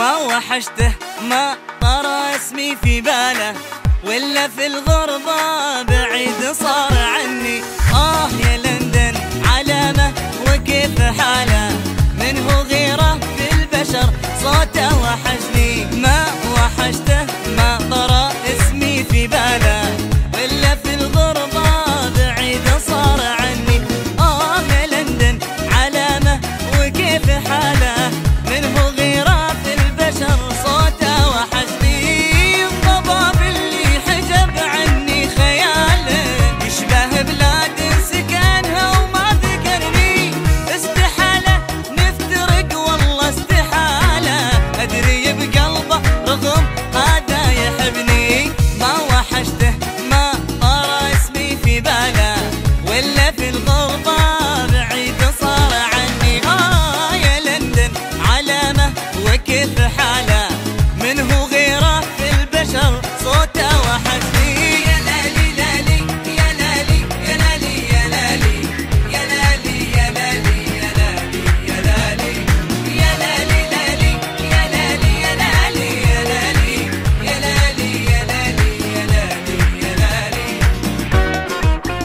ما وحشته ما طرى اسمي في باله، ولا في الغربة بعيد صار عني. يا لندن علامة وكيف حاله، منه غيره في البشر صوته وحشني. ما وحشته ما طرى اسمي في باله، ولا في الغربة بعيد صار عني. يا لندن علامة وكيف حاله، منه غيره في البشر صوته وحشني. الضباب اللي حجب عني خياله، يشبه بلاد سكنها وما ذكرني. استحالة نفترق والله استحالة، أدري بقلبه رغم هذا يحبني. ما وحشته ما طرى اسمي في باله، ولا في الغربة بعيد صار عني. يا لندن علامة وكيف حاله، منه غيره في البشر صوته وحشني. يا لالي لالي يا لالي يا لالي يا لالي يا لالي يا لالي يا لالي يا لالي يا لالي يا لالي يا لالي يا لالي يا لالي يا لالي يا لالي يا لالي.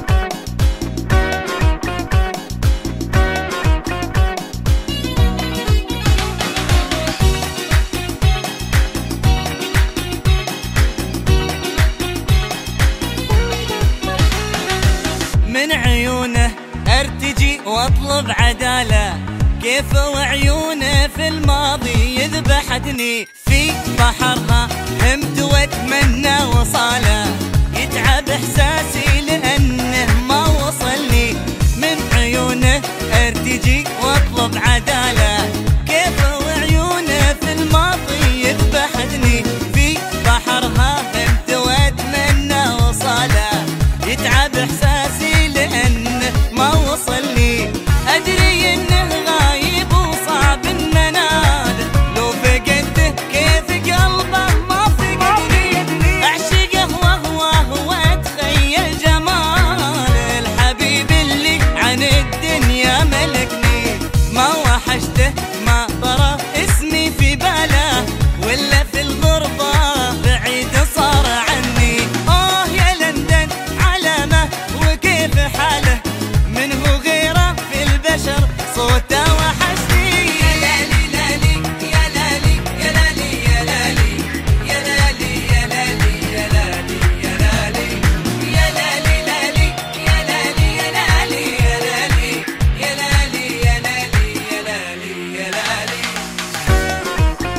من عيونه ارتجي واطلب عداله، كيف وعيونه في الماضي يذبحتني. في بحرها همت واتمنى وصاله، يتعب احساسي لانه ما وصلني. من عيونه ارتجي واطلب عداله، كيف وعيونه في الماضي يذبحتني. في بحرها همت واتمنى وصاله، يتعب احساسي لانه ما وصلني. ادري انه غايب وصعب المنال، لو فقدته كيف قلبه ما فقدني. اعشقه وهو اتخيل جمال الحبيب اللي عن الدنيا ملكني. ما وحشته ما طرى اسمي في باله، ولا في الغربة بعيد صار عني. يا لندن علامة وكيف حاله، منه غيره في البشر صوته وحشني. يا لالي لالي يا لالي يا لالي يا لالي يا لالي يا لالي يا لالي يا لالي يا لالي لالي يا لالي يا لالي يا لالي يا لالي يا لالي يا لالي يا لالي.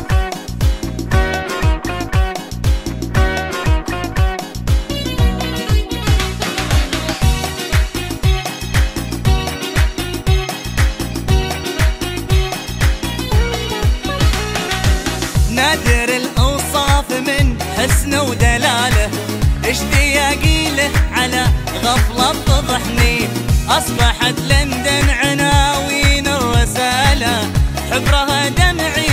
نادر الأوصاف من حسنه ودلاله، اشتياقي له على غفلة تضحني. أصبحت لندن عناوين الرسالة، حبرها دمعي